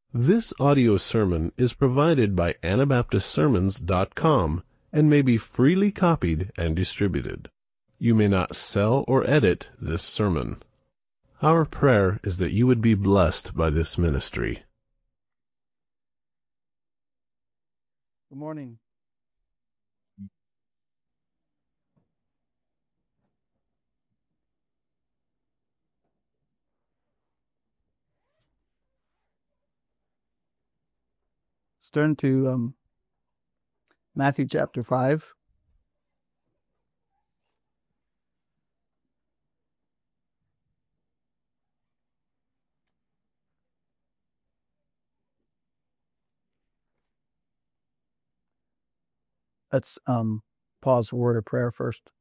This audio sermon is provided by AnabaptistSermons.com and may be freely copied and distributed. You may not sell or edit this sermon. Our prayer is that you would be blessed by this ministry. Good morning. Let's turn to Matthew chapter 5. Let's pause for a word of prayer first.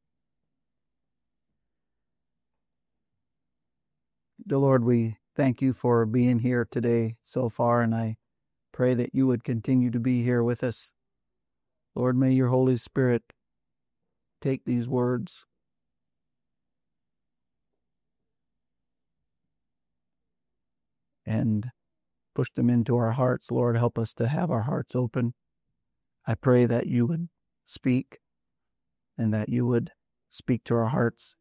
Dear Lord, we thank you for being here today so far, and I pray that you would continue to be here with us. Lord, may your Holy Spirit take these words and push them into our hearts. Lord, help us to have our hearts open. I pray that you would speak and that you would speak to our hearts,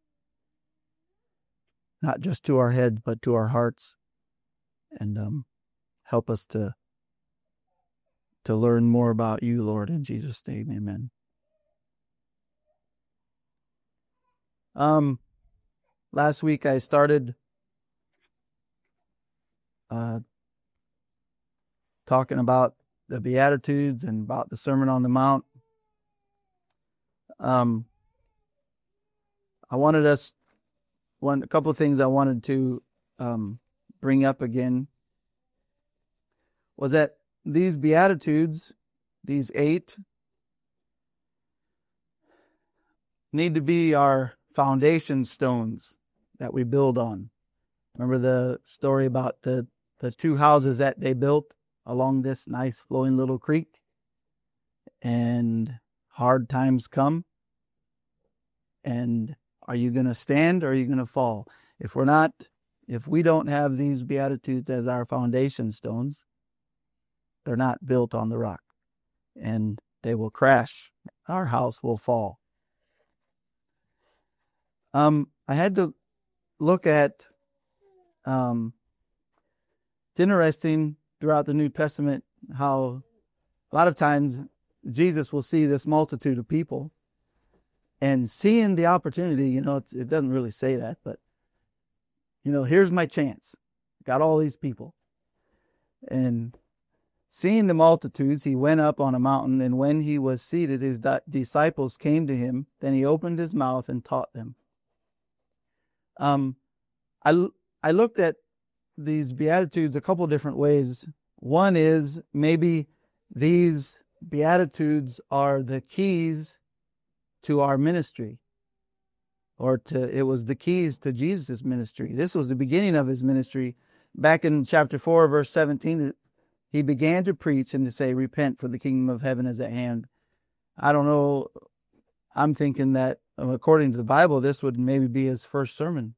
not just to our heads, but to our hearts, and help us to learn more about you, Lord, in Jesus' name, amen. Last week I started talking about the Beatitudes and about the Sermon on the Mount. I wanted a couple of things I wanted to bring up again was that these Beatitudes, these 8, need to be our foundation stones that we build on. Remember the story about the 2 houses that they built along this nice flowing little creek, and hard times come, and are you going to stand or are you going to fall? If we don't have these Beatitudes as our foundation stones, they're not built on the rock, and they will crash. Our house will fall. I had to look at, it's interesting throughout the New Testament how a lot of times Jesus will see this multitude of people, and seeing the opportunity, it doesn't really say that, but, here's my chance. Got all these people. And seeing the multitudes, he went up on a mountain, and when he was seated, his disciples came to him. Then he opened his mouth and taught them. I looked at these Beatitudes a couple different ways. One is maybe these Beatitudes are the keys to our ministry, it was the keys to Jesus' ministry. This was the beginning of his ministry. Back in chapter 4, verse 17, he began to preach and to say, repent, for the kingdom of heaven is at hand. I don't know. I'm thinking that according to the Bible, this would maybe be his first sermon.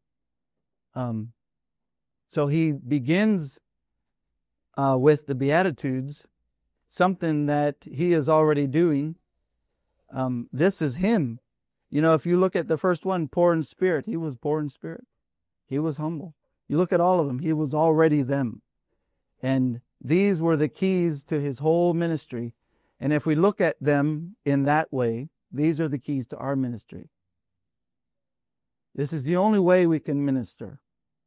So he begins with the Beatitudes, something that he is already doing. This is him. If you look at the first one, poor in spirit, he was poor in spirit. He was humble. You look at all of them, he was already them. And these were the keys to his whole ministry. And if we look at them in that way, these are the keys to our ministry. This is the only way we can minister.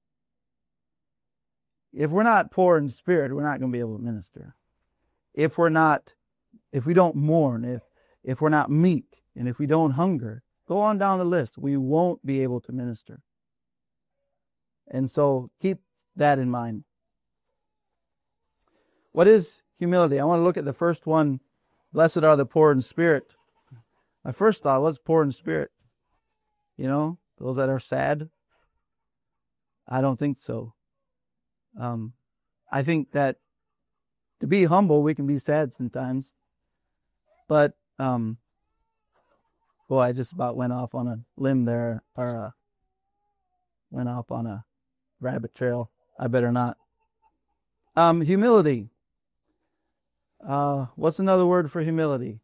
If we're not poor in spirit, we're not going to be able to minister. If we don't mourn, if we're not meek, and if we don't hunger, go on down the list, we won't be able to minister. And so keep that in mind. What is humility? I want to look at the first one. Blessed are the poor in spirit. My first thought was poor in spirit. Those that are sad. I don't think so. I think that to be humble, we can be sad sometimes. But, I just about went off on a limb there, or went off on a rabbit trail. I better not. Humility. What's another word for humility?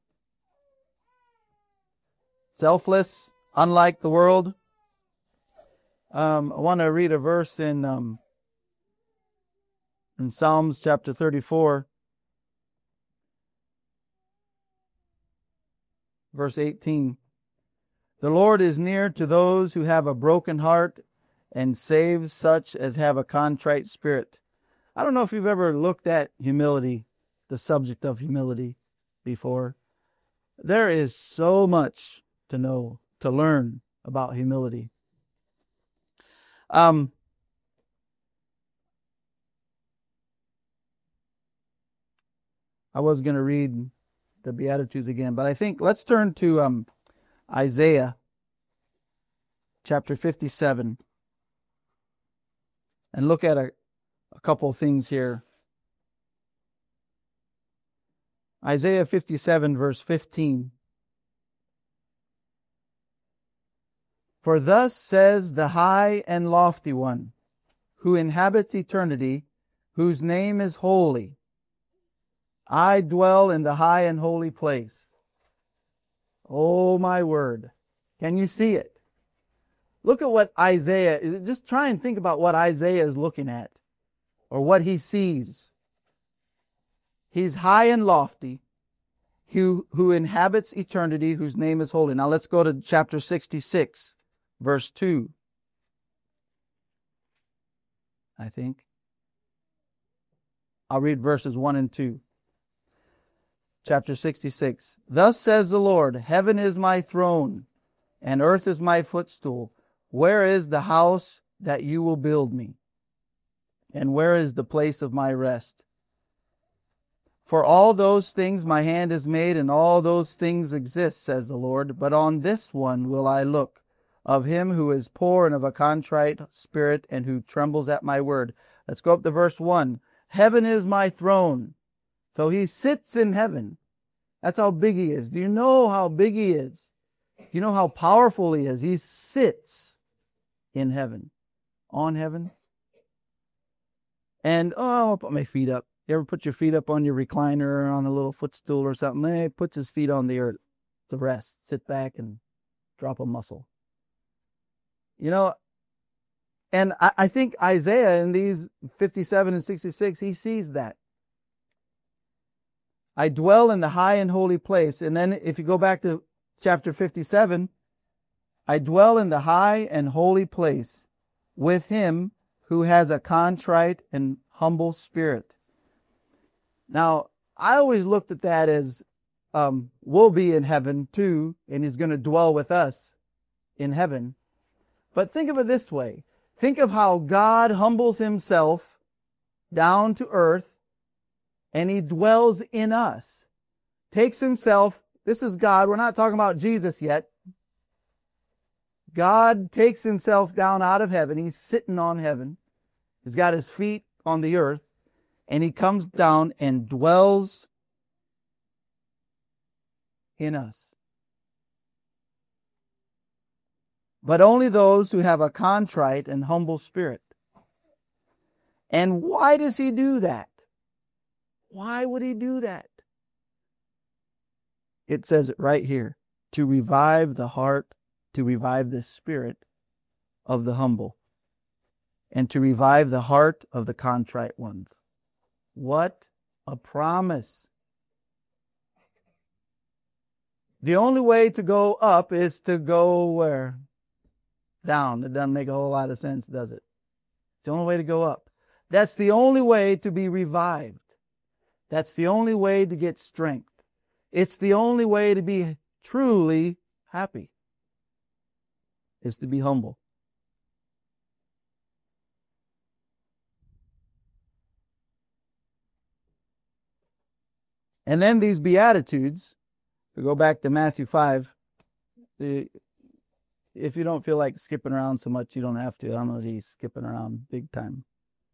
Selfless, unlike the world. I want to read a verse in Psalms chapter 34, verse 18. The Lord is near to those who have a broken heart and saves such as have a contrite spirit. I don't know if you've ever looked at humility, the subject of humility, before. There is so much to know, to learn about humility. I was going to read the Beatitudes again, but I think let's turn to Isaiah chapter 57 and look at a couple of things here. Isaiah 57 verse 15. For thus says the high and lofty one, who inhabits eternity, whose name is holy. I dwell in the high and holy place. Oh my word. Can you see it? Look at what Isaiah is. Just try and think about what Isaiah is looking at, or what he sees. He's high and lofty, who inhabits eternity, whose name is holy. Now let's go to chapter 66, verse 2. I think. I'll read verses 1 and 2. Chapter 66. Thus says the Lord, heaven is my throne, and earth is my footstool. Where is the house that you will build me? And where is the place of my rest? For all those things my hand has made, and all those things exist, says the Lord. But on this one will I look, of him who is poor and of a contrite spirit, and who trembles at my word. Let's go up to verse 1. Heaven is my throne. So he sits in heaven. That's how big he is. Do you know how big he is? Do you know how powerful he is? He sits in heaven. On heaven. And, I'll put my feet up. You ever put your feet up on your recliner or on a little footstool or something? He puts his feet on the earth to rest. Sit back and drop a muscle. You know, and I think Isaiah in these 57 and 66, he sees that. I dwell in the high and holy place. And then if you go back to chapter 57, I dwell in the high and holy place with him who has a contrite and humble spirit. Now, I always looked at that as we'll be in heaven too, and he's going to dwell with us in heaven. But think of it this way. Think of how God humbles himself down to earth, and he dwells in us. Takes himself, this is God, we're not talking about Jesus yet. God takes himself down out of heaven. He's sitting on heaven. He's got his feet on the earth. And he comes down and dwells in us. But only those who have a contrite and humble spirit. And why does he do that? Why would he do that? It says it right here. To revive the heart, to revive the spirit of the humble. And to revive the heart of the contrite ones. What a promise. The only way to go up is to go where? Down. It doesn't make a whole lot of sense, does it? It's the only way to go up. That's the only way to be revived. That's the only way to get strength. It's the only way to be truly happy. Is to be humble. And then these Beatitudes, we go back to Matthew 5. If you don't feel like skipping around so much, you don't have to. I'm going to be skipping around big time.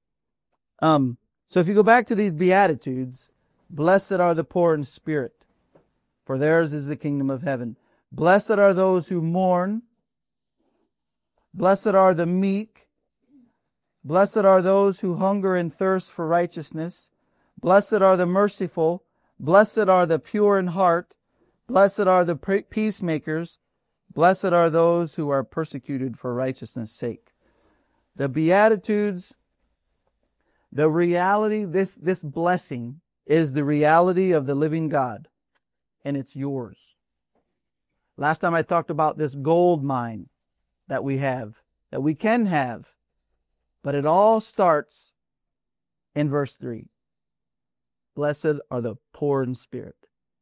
So if you go back to these Beatitudes, blessed are the poor in spirit, for theirs is the kingdom of heaven. Blessed are those who mourn. Blessed are the meek. Blessed are those who hunger and thirst for righteousness. Blessed are the merciful. Blessed are the pure in heart. Blessed are the peacemakers. Blessed are those who are persecuted for righteousness' sake. The Beatitudes, the reality, this blessing is the reality of the living God, and it's yours. Last time I talked about this gold mine that we have, that we can have, but it all starts in verse 3. Blessed are the poor in spirit.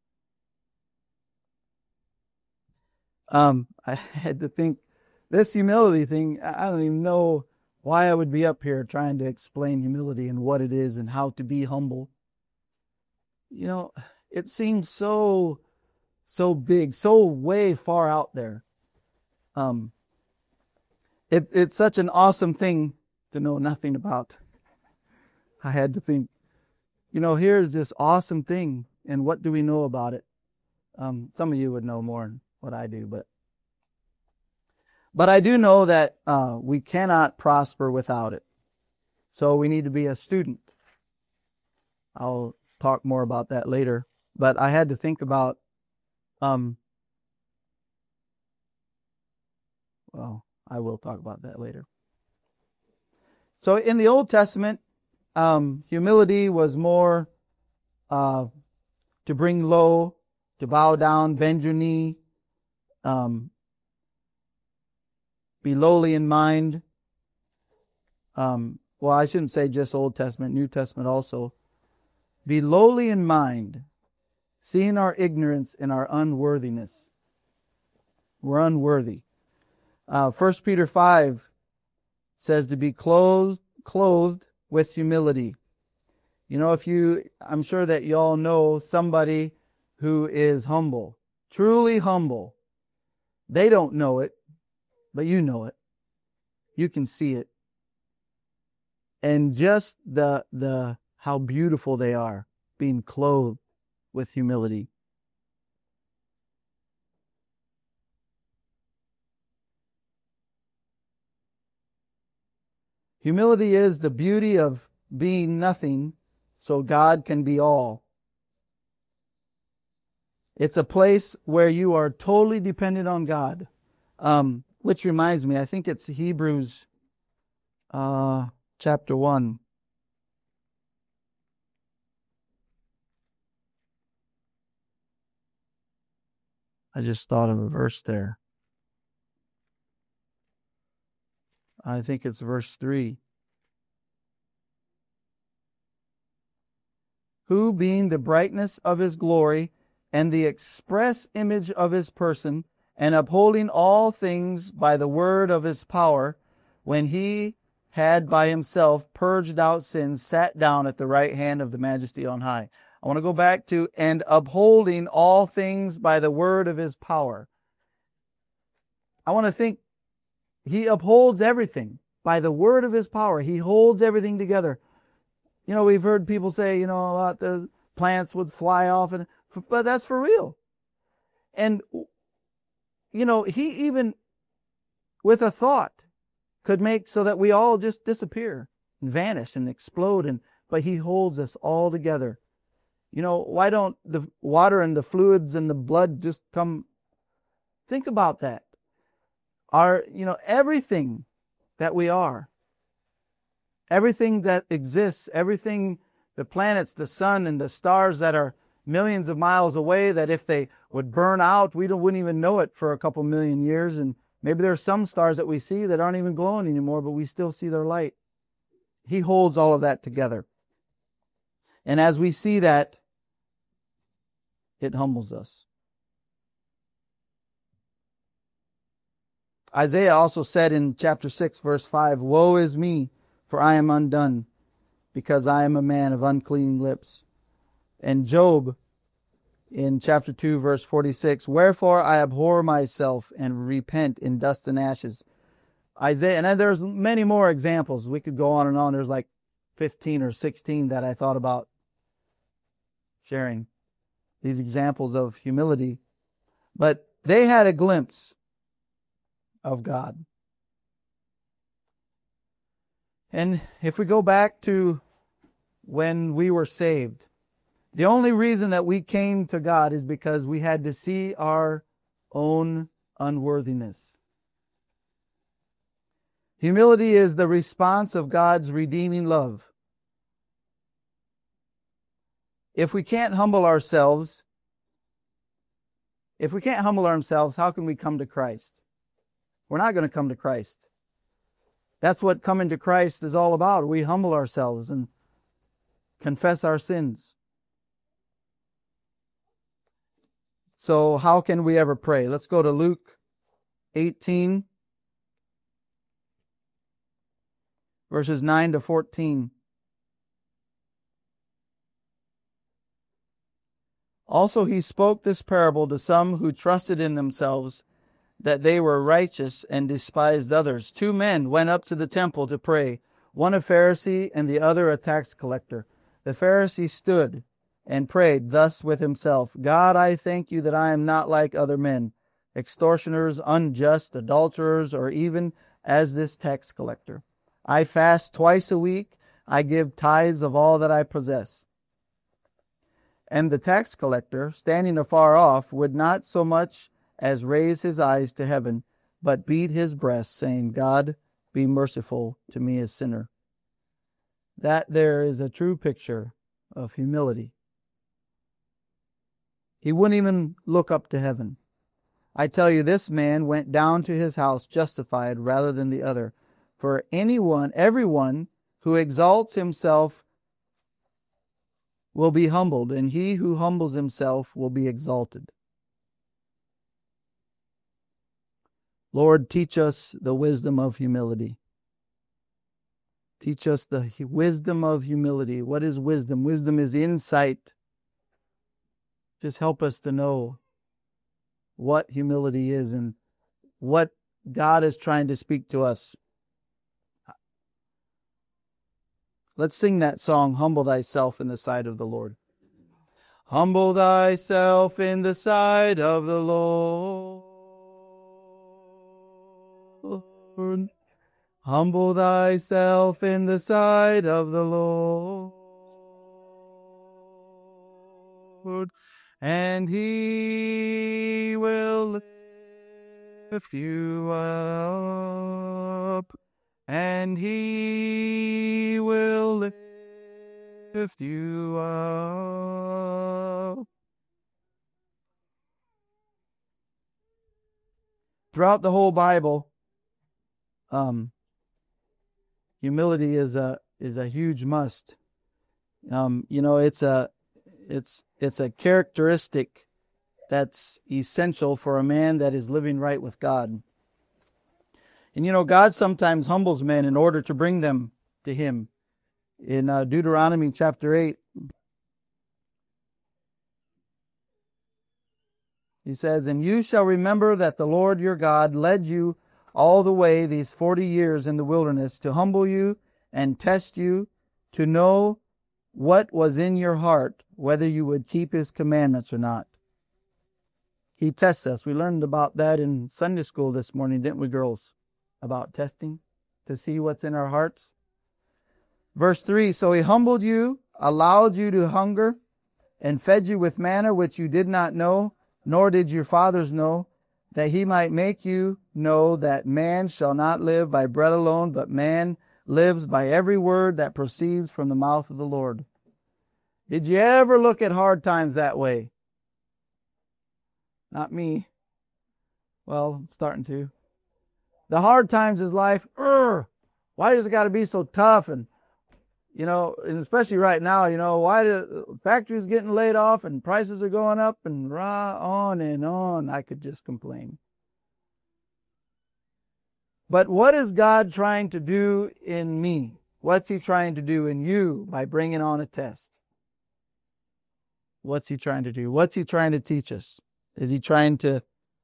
I had to think, this humility thing, I don't even know why I would be up here trying to explain humility and what it is and how to be humble. You know, it seems so big, so way far out there. It's such an awesome thing to know nothing about. I had to think, here's this awesome thing, and what do we know about it? Some of you would know more than what I do, but I do know that we cannot prosper without it. So we need to be a student. I'll talk more about that later. But I had to think about, well, I will talk about that later. So in the Old Testament, humility was more to bring low, to bow down, bend your knee, be lowly in mind. Well, I shouldn't say just Old Testament, New Testament also. Be lowly in mind, seeing our ignorance and our unworthiness. We're unworthy. 1 Peter 5 says to be clothed with humility. I'm sure that you all know somebody who is humble, truly humble. They don't know it, but you know it. You can see it. And just the how beautiful they are, being clothed with humility. Humility is the beauty of being nothing so God can be all. It's a place where you are totally dependent on God. Which reminds me, I think it's Hebrews chapter 1. I just thought of a verse there. I think it's verse 3. Who, being the brightness of his glory and the express image of his person, and upholding all things by the word of his power, when he had by himself purged out sins, sat down at the right hand of the Majesty on high. I want to go back to, and upholding all things by the word of his power. I want to think, he upholds everything by the word of his power. He holds everything together. We've heard people say, about the plants would fly off, but that's for real. And, he even, with a thought, could make so that we all just disappear and vanish and explode, but he holds us all together. Why don't the water and the fluids and the blood just come? Think about that. Everything that we are, everything that exists, everything, the planets, the sun, and the stars that are millions of miles away, that if they would burn out, we wouldn't even know it for a couple million years. And maybe there are some stars that we see that aren't even glowing anymore, but we still see their light. He holds all of that together. And as we see that, it humbles us. Isaiah also said in chapter 6, verse 5, "Woe is me, for I am undone, because I am a man of unclean lips." And Job, in chapter 2, verse 46, "Wherefore I abhor myself and repent in dust and ashes." Isaiah, and then there's many more examples. We could go on and on. There's like 15 or 16 that I thought about sharing. These examples of humility. But they had a glimpse of God. And if we go back to when we were saved, the only reason that we came to God is because we had to see our own unworthiness. Humility is the response of God's redeeming love. If we can't humble ourselves, how can we come to Christ? We're not going to come to Christ. That's what coming to Christ is all about. We humble ourselves and confess our sins. So how can we ever pray? Let's go to Luke 18, verses 9 to 14. Also he spoke this parable to some who trusted in themselves that they were righteous and despised others. 2 men went up to the temple to pray, one a Pharisee and the other a tax collector. The Pharisee stood and prayed thus with himself, God, I thank you that I am not like other men, extortioners, unjust, adulterers, or even as this tax collector. I fast twice a week. I give tithes of all that I possess. And the tax collector, standing afar off, would not so much as raise his eyes to heaven, but beat his breast, saying, God, be merciful to me, a sinner. That there is a true picture of humility. He wouldn't even look up to heaven. I tell you, this man went down to his house justified rather than the other. For everyone who exalts himself will be humbled, and he who humbles himself will be exalted. Lord, teach us the wisdom of humility. Teach us the wisdom of humility. What is wisdom? Wisdom is insight. Just help us to know what humility is and what God is trying to speak to us. Let's sing that song, Humble Thyself in the Sight of the Lord. Humble thyself in the sight of the Lord. Humble thyself in the sight of the Lord, and he will lift you up, and he will lift you up. Throughout the whole Bible, humility is a huge must. It's a characteristic that's essential for a man that is living right with God. And God sometimes humbles men in order to bring them to Him. In Deuteronomy chapter 8, He says, and you shall remember that the Lord your God led you all the way these 40 years in the wilderness to humble you and test you, to know what was in your heart, whether you would keep His commandments or not. He tests us. We learned about that in Sunday school this morning, didn't we, girls? About testing to see what's in our hearts. Verse 3, so He humbled you, allowed you to hunger, and fed you with manna which you did not know, nor did your fathers know, that He might make you know that man shall not live by bread alone, but man lives by every word that proceeds from the mouth of the Lord. Did you ever look at hard times that way? Not me. Well, I'm starting to. The hard times is life. Why does it got to be so tough? And and especially right now, why the factories getting laid off and prices are going up and on and on. I could just complain. But what is God trying to do in me? What's He trying to do in you by bringing on a test? What's He trying to do? What's He trying to teach us? Is He trying to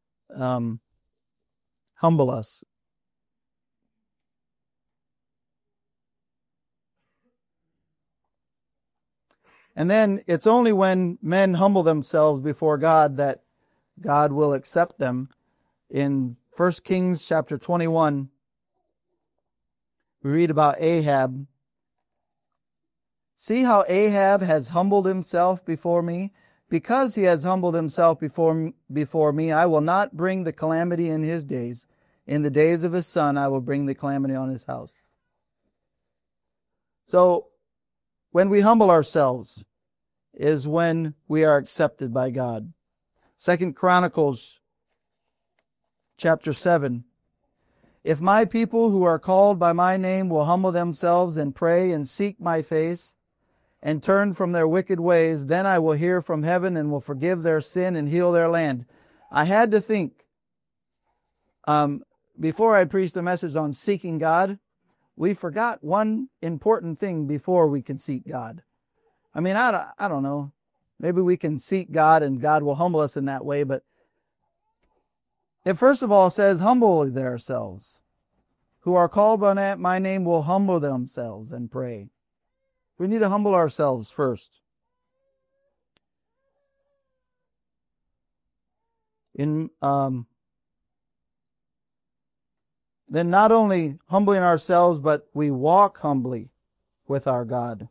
humble us? And then it's only when men humble themselves before God that God will accept them. In 1 Kings chapter 21, We read about Ahab. See how Ahab has humbled himself before me? Because he has humbled himself before me, I will not bring the calamity in his days. In the days of his son, I will bring the calamity on his house. So, when we humble ourselves is when we are accepted by God. 2 Chronicles chapter 7. If my people who are called by my name will humble themselves and pray and seek my face and turn from their wicked ways, then I will hear from heaven and will forgive their sin and heal their land. I had to think, before I preached the message on seeking God, we forgot one important thing before we can seek God. I mean, I don't know. Maybe we can seek God and God will humble us in that way, but it first of all says, humble themselves. Who are called by my name will humble themselves and pray. We need to humble ourselves first. Then not only humbling ourselves, but we walk humbly with our God.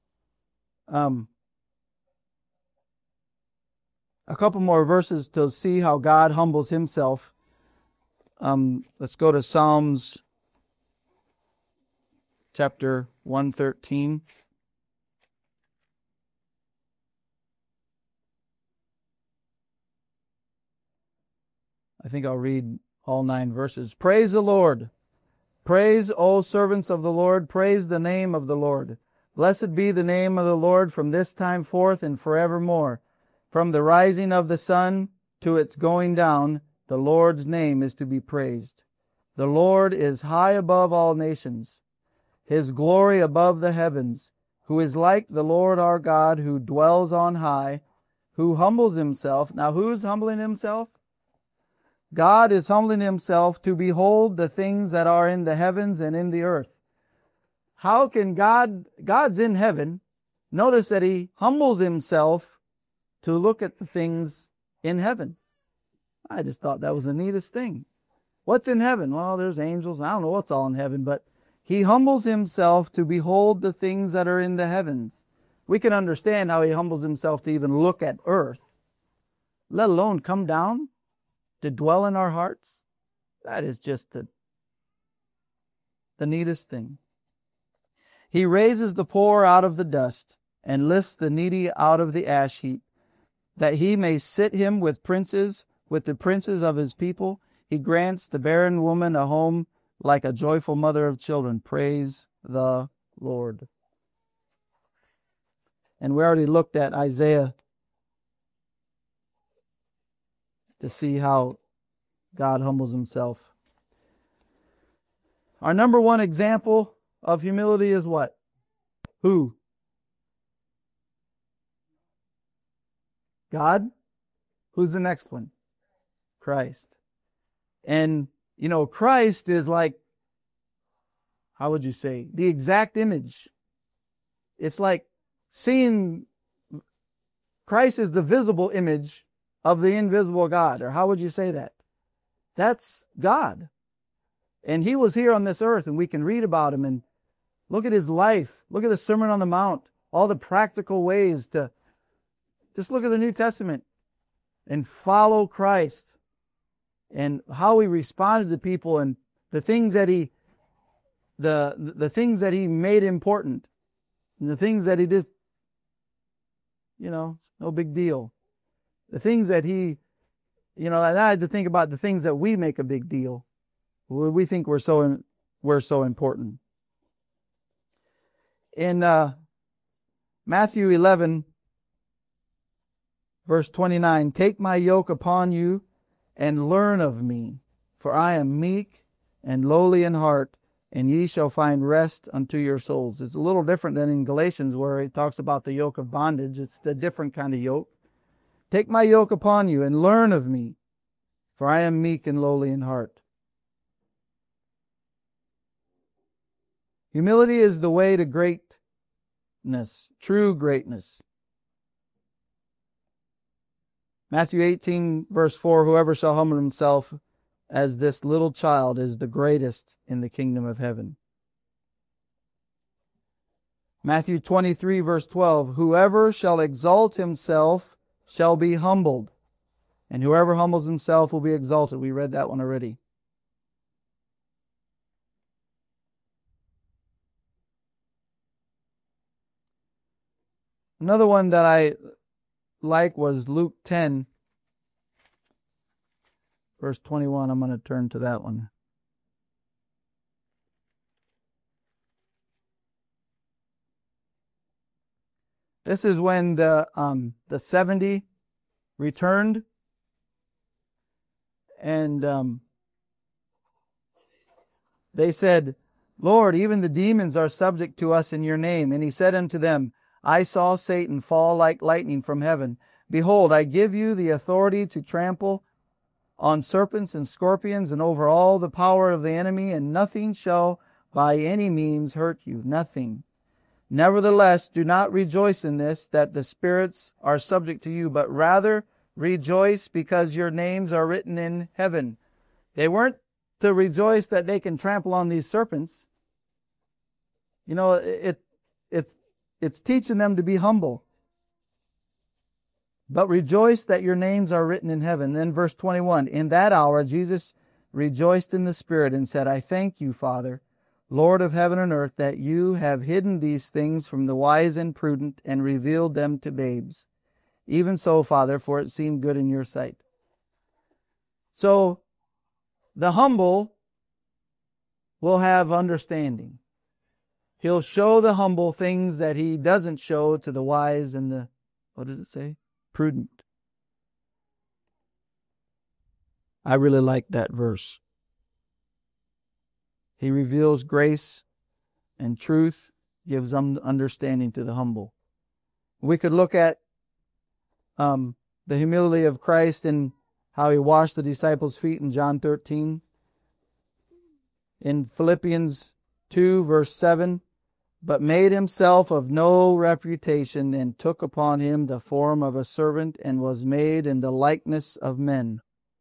A couple more verses to see how God humbles himself. Let's go to Psalms chapter 113. I think I'll read all 9 verses. Praise the Lord. Praise, O servants of the Lord. Praise the name of the Lord. Blessed be the name of the Lord from this time forth and forevermore. From the rising of the sun to its going down, the Lord's name is to be praised. The Lord is high above all nations, his glory above the heavens. Who is like the Lord our God, who dwells on high, who humbles himself. Now, who's humbling himself? God is humbling himself to behold the things that are in the heavens and in the earth. How can God's in heaven. Notice that he humbles himself to look at the things in heaven. I just thought that was the neatest thing. What's in heaven? Well, there's angels. I don't know what's all in heaven, but he humbles himself to behold the things that are in the heavens. We can understand how he humbles himself to even look at earth, let alone come down to dwell in our hearts. That is just the neatest thing. He raises the poor out of the dust and lifts the needy out of the ash heap, that he may sit him with the princes of his people. He grants the barren woman a home like a joyful mother of children. Praise the Lord. And we already looked at Isaiah to see how God humbles himself. Our number one example of humility is what? Who? God? Who's the next one? Christ. And, Christ is like, how would you say, the exact image. It's like seeing Christ is the visible image of the invisible God. Or how would you say that? That's God. And he was here on this earth, and we can read about him and look at his life. Look at the Sermon on the Mount. All the practical ways to just look at the New Testament and follow Christ, and how he responded to people, and the things that he made important, and the things that he did, no big deal. The things that he, and I had to think about the things that we make a big deal. We think we're so important. In Matthew 11, verse 29, take my yoke upon you and learn of me, for I am meek and lowly in heart, and ye shall find rest unto your souls. It's a little different than in Galatians, where it talks about the yoke of bondage. It's the different kind of yoke. Take my yoke upon you and learn of me, for I am meek and lowly in heart. Humility is the way to greatness, true greatness. Matthew 18, verse 4, whoever shall humble himself as this little child is the greatest in the kingdom of heaven. Matthew 23, verse 12, whoever shall exalt himself shall be humbled, and whoever humbles himself will be exalted. We read that one already. Another one that I like was Luke 10, verse 21. I'm going to turn to that one. This is when the 70 returned, and they said, Lord, even the demons are subject to us in your name. And he said unto them, I saw Satan fall like lightning from heaven. Behold, I give you the authority to trample on serpents and scorpions and over all the power of the enemy, and nothing shall by any means hurt you. Nothing. Nevertheless, do not rejoice in this, that the spirits are subject to you, but rather rejoice because your names are written in heaven. They weren't to rejoice that they can trample on these serpents. You know, it's teaching them to be humble. But rejoice that your names are written in heaven. Then verse 21, in that hour Jesus rejoiced in the Spirit and said, I thank you, Father, Lord of heaven and earth, that you have hidden these things from the wise and prudent and revealed them to babes. Even so, Father, for it seemed good in your sight. So, the humble will have understanding. He'll show the humble things that he doesn't show to the wise and the, what does it say? Prudent. I really like that verse. He reveals grace and truth, gives understanding to the humble. We could look at the humility of Christ and how he washed the disciples' feet in John 13. In Philippians 2, verse 7, but made himself of no reputation, and took upon him the form of a servant, and was made in the likeness of men.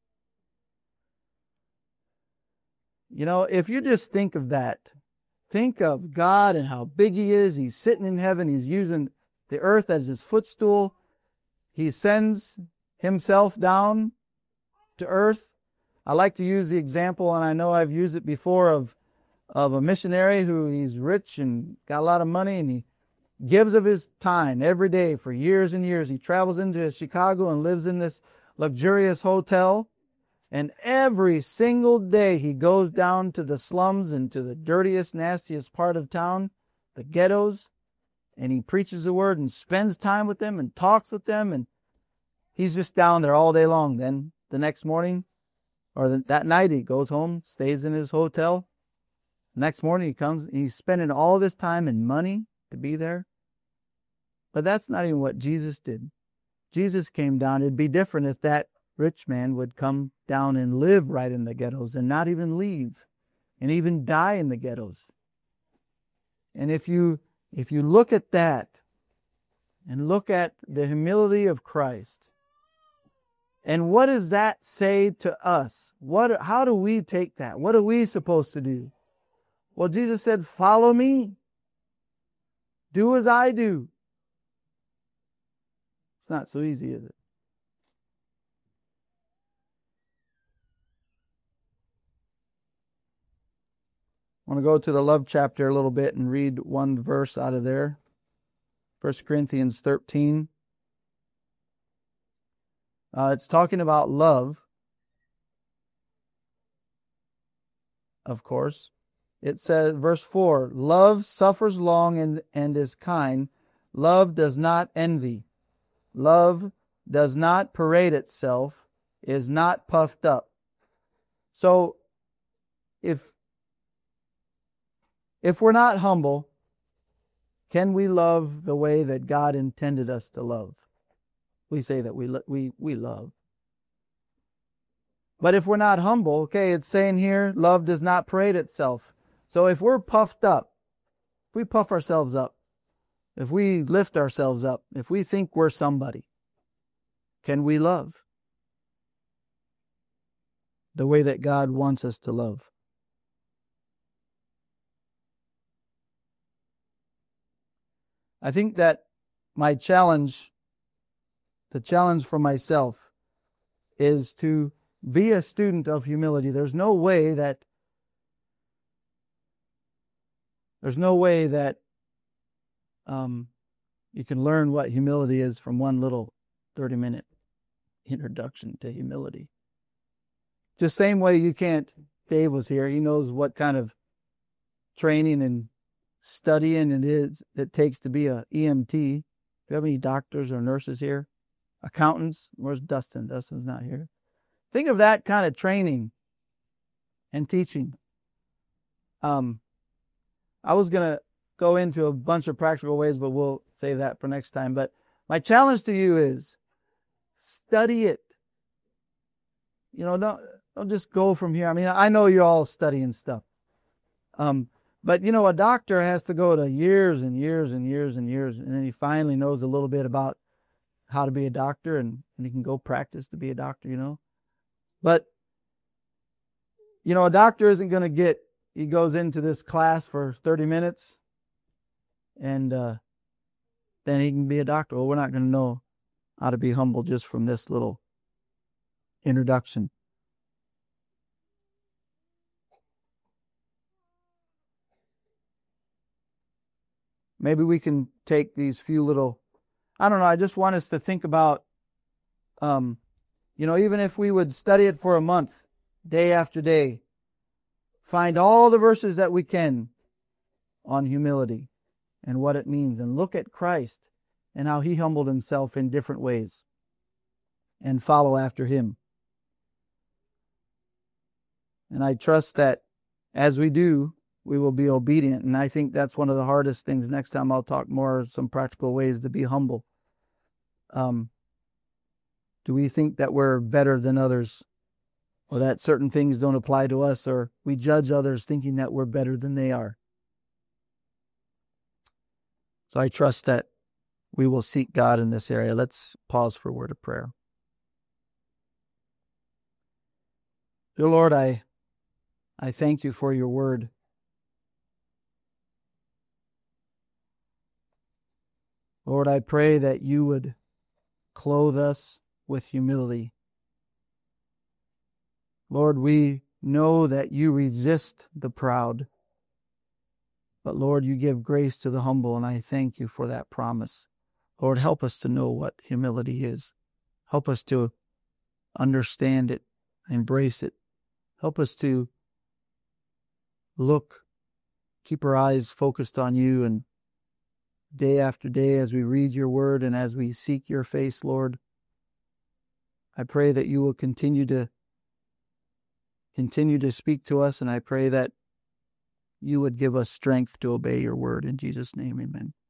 You know, if you just think of that, think of God and how big he is. He's sitting in heaven. He's using the earth as his footstool. He sends himself down to earth. I like to use the example, and I know I've used it before, of a missionary who he's rich and got a lot of money, and he gives of his time every day for years and years. He travels into Chicago and lives in this luxurious hotel, and every single day he goes down to the slums and to the dirtiest, nastiest part of town, the ghettos, and he preaches the word and spends time with them and talks with them, and he's just down there all day long. Then the next morning, or that night, he goes home, stays in his hotel. Next morning he comes, and he's spending all this time and money to be there. But that's not even what Jesus did. Jesus came down. It'd be different if that rich man would come down and live right in the ghettos and not even leave, and even die in the ghettos. And if you look at that and look at the humility of Christ, and what does that say to us? How do we take that? What are we supposed to do? Well, Jesus said, follow me. Do as I do. It's not so easy, is it? I want to go to the love chapter a little bit and read one verse out of there. 1 Corinthians 13. It's talking about love, of course. It says, verse 4, love suffers long and is kind. Love does not envy. Love does not parade itself, is not puffed up. So, if we're not humble, can we love the way that God intended us to love? We say that we love. But if we're not humble, okay, it's saying here, love does not parade itself. So if we're puffed up, if we puff ourselves up, if we lift ourselves up, if we think we're somebody, can we love the way that God wants us to love? I think that the challenge for myself is to be a student of humility. There's no way that you can learn what humility is from one little 30-minute introduction to humility. Just same way you can't. Dave was here. He knows what kind of training and studying it takes to be a EMT. Do you have any doctors or nurses here? Accountants? Where's Dustin? Dustin's not here. Think of that kind of training and teaching. I was going to go into a bunch of practical ways, but we'll save that for next time. But my challenge to you is study it. Don't just go from here. I mean, I know you're all studying stuff. But a doctor has to go to years and years and years and years, and then he finally knows a little bit about how to be a doctor, and he can go practice to be a doctor, But, a doctor isn't going to he goes into this class for 30 minutes, and then he can be a doctor. Well, we're not going to know how to be humble just from this little introduction. Maybe we can take these few little, I don't know, I just want us to think about, even if we would study it for a month, day after day, find all the verses that we can on humility and what it means, and look at Christ and how he humbled himself in different ways, and follow after him. And I trust that as we do, we will be obedient. And I think that's one of the hardest things. Next time I'll talk more some practical ways to be humble. Do we think that we're better than others, or that certain things don't apply to us, or we judge others thinking that we're better than they are? So I trust that we will seek God in this area. Let's pause for a word of prayer. Dear Lord, I thank you for your word. Lord, I pray that you would clothe us with humility. Lord, we know that you resist the proud, but Lord, you give grace to the humble, and I thank you for that promise. Lord, help us to know what humility is. Help us to understand it, embrace it. Help us to keep our eyes focused on you, and day after day as we read your word and as we seek your face, Lord, I pray that you will continue to speak to us, and I pray that you would give us strength to obey your word. In Jesus' name, amen.